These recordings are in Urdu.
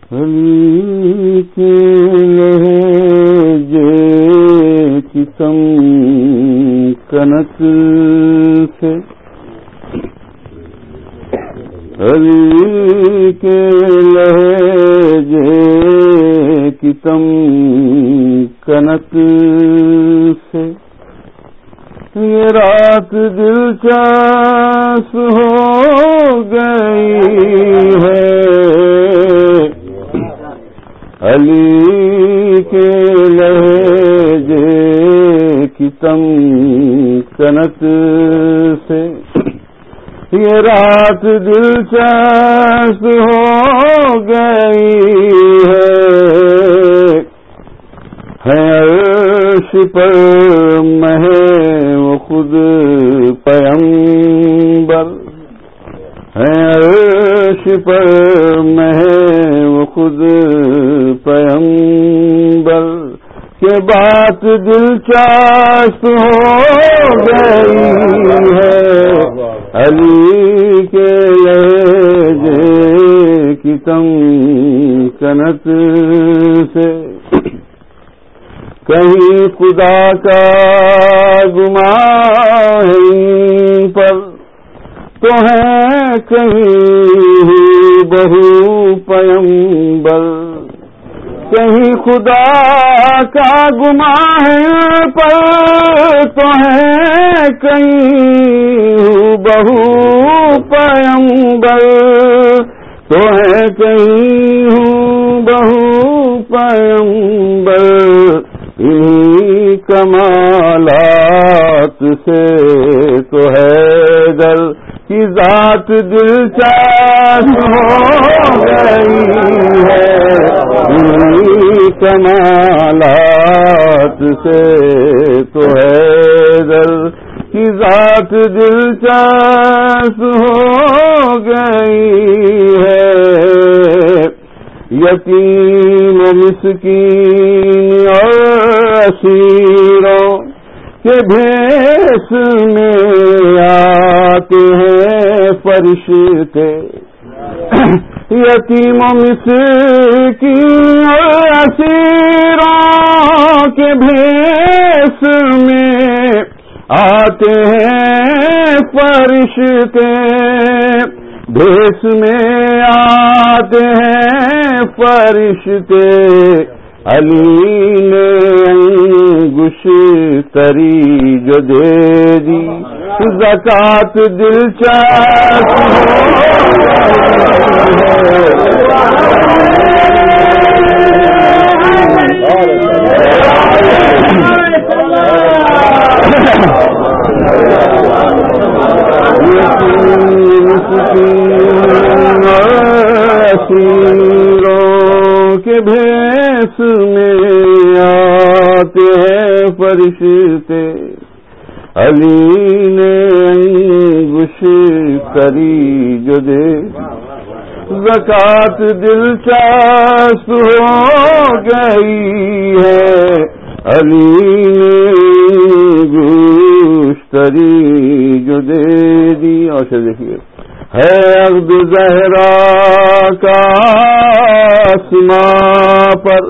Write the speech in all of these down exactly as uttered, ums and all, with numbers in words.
علی کے لہجے کی سمکنت سے، علی کے لہجے کی سمکنت سے یہ رات دلچسپ ہو گئی ہے، علی کے لہجے کی سمکنت سے یہ رات دلچسپ ہو گئی ہے، ہے عرش پر مہے وہ خود پیمبر، ہے عرش پر مہے وہ خود پیمبر کہ بات دلچسپ ہو گئی ہے، علی کے لہجے کی سمکنت سے کہیں خدا کا گمان ہے ان پر تو ہے کہیں بہو پیمبر، کہیں خدا کا گمان ہے پر تو ہے کہیں بہو پیمبر، تو ہے کہیں بہو پیمبر، انہی کمالات سے تو حیدر کی ذات دلچسپ ہو گئی ہے، انہی کمالات سے تو حیدر کی ذات دلچسپ ہو گئی ہے، یتیم و مسکین اور اسیروں کے بھیس میں آتے ہیں فرشتے، یتیم و مسکین اور اسیروں کے بھیس میں آتے ہیں فرشتے، بھیس میں آتے ہیں فرشتے، علی نے انگوش تری جو دے دی زکات دلچسپ اسیروں کے بھیس میں آتے ہیں فرشتے، علی نے انگوش کری جو دے زکات دلچسپ ہو گئی ہے، علی نے انگوش کری جو دے دی۔ اور سے دیکھیے ہے عقد زہرا کا آسماں پر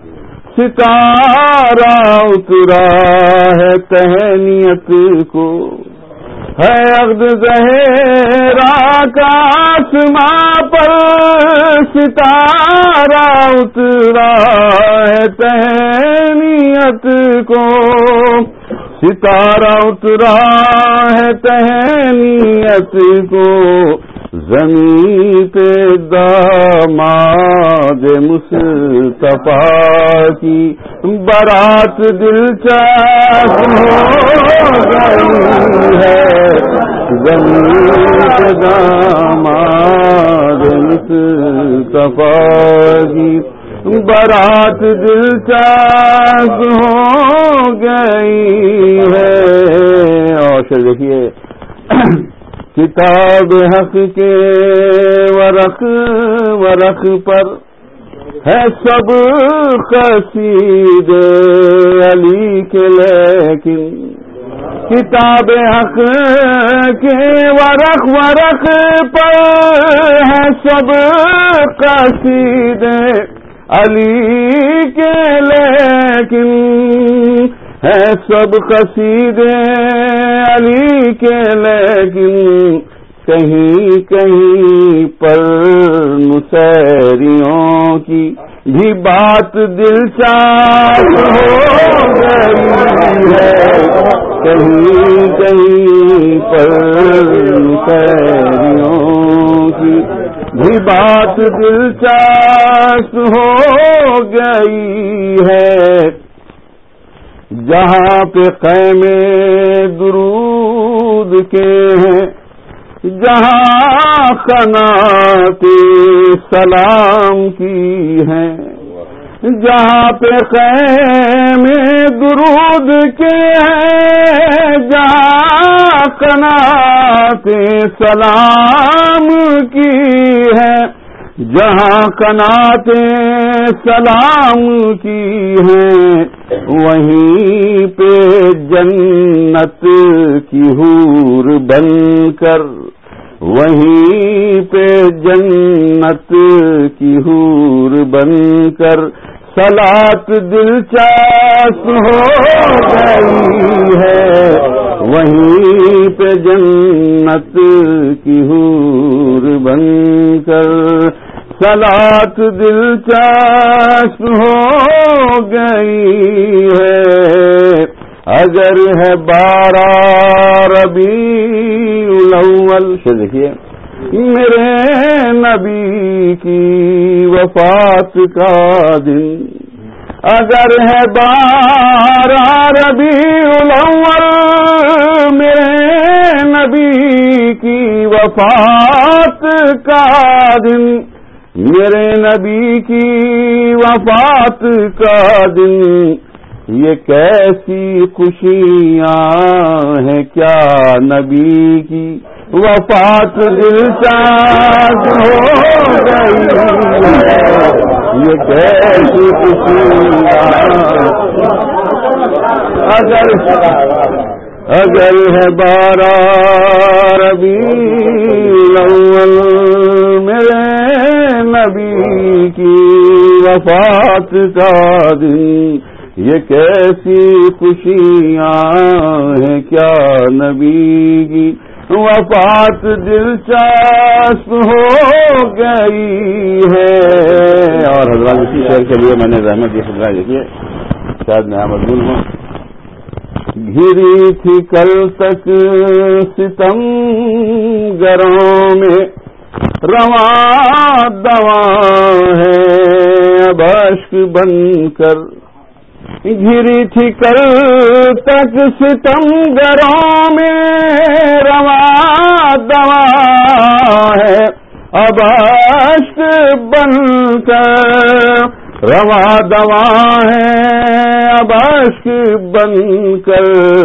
ستارہ اترا ہے تہنیت کو، ہے عقد زہرا کا آسماں پر ستارہ اترا ہے تہنیت کو، ستارہ اترا ہے تہنیت کو، زمین پہ داماد مصطفیٰ کی برات دلچسپ ہو گئی ہے، زمین پہ داماد مصطفیٰ کی برات دلچسپ ہو گئی ہے۔ اور پھر دیکھیے کتاب حق کے ورق ورق پر ہے سب قصیدے علی کے، لیکن کتاب حق کے ورق ورق پر ہے سب قصیدے علی کے، لیکن ہے سب قصیدے علی کے، لیکن کہیں کہیں پر نصیریوں کی بھی بات دلچسپ ہو گئی ہے، کہیں کہیں پر نصیریوں کی بھی بات دلچسپ ہو گئی ہے، جہاں پہ خیمے درود کے ہیں، جہاں قنات سلام کی ہیں، جہاں پہ خیمے درود کے ہیں، جہاں قنات سلام کی ہیں، جہاں قنات سلام کی ہیں، وہیں پہ جنت کی حور بن کر، وہیں پہ جنت کی حور بن کر صلات دلچسپ ہو گئی ہے، وہیں پہ جنت کی حور بن کر صلات دلچسپ ہو گئی ہے، اگر ہے بارہ ربیع الاول سے دیکھیے میرے نبی کی وفات کا دن، اگر ہے بارہ ربیع الاول میرے نبی کی وفات کا دن، میرے نبی کی وفات کا دن، یہ کیسی خوشیاں ہیں کیا نبی کی وفات دلچسپ ہو گئی ہے، یہ کیسی خوشیاں، اگر اگر ہے بارہ ربیع الاول میرے نبی کی وفات کا دن، یہ کیسی خوشیاں ہیں کیا نبی کی وفات دلچسپ ہو گئی ہے۔ اور حضرات اسی شعر کے لیے میں نے رحمت کی خدمت دیکھیے، شاید میں مضمون ہوں، گھری تھی کل تک ستم گروں میں رواں دواں ہے اب اشک بن کر، گھری تھی کل تک ستم گروں میں رواں دواں ہے اب اشک بن کر، رواں دواں ہے اب اشک بن کر،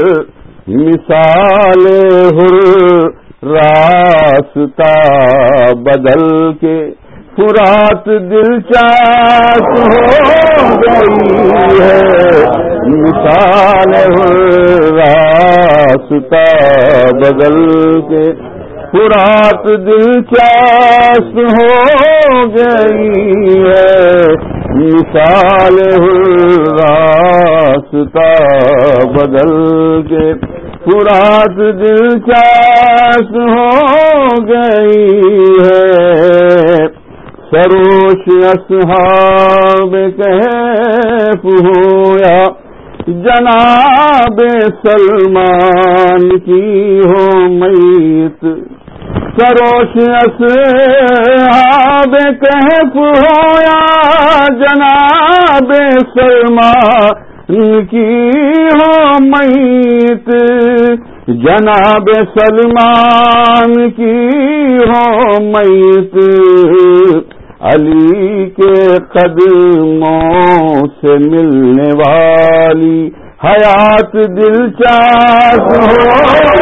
مثال حر راستہ بدل کے فرات دلچسپ ہو گئی ہے، مثال حر راستہ بدل کے فرات دلچسپ ہو گئی ہے، مثال حر راستہ بدل کے فرات دلچسپ ہو گئی ہے، سروش اصحاب کہف ہو یا جناب سلمان کی ہو میت، سروش اصحاب کہف ہو یا جناب سلمان کی ہو میت، جناب سلمان کی ہو میت، علی کے قدموں سے ملنے والی حیات دلچسپ ہو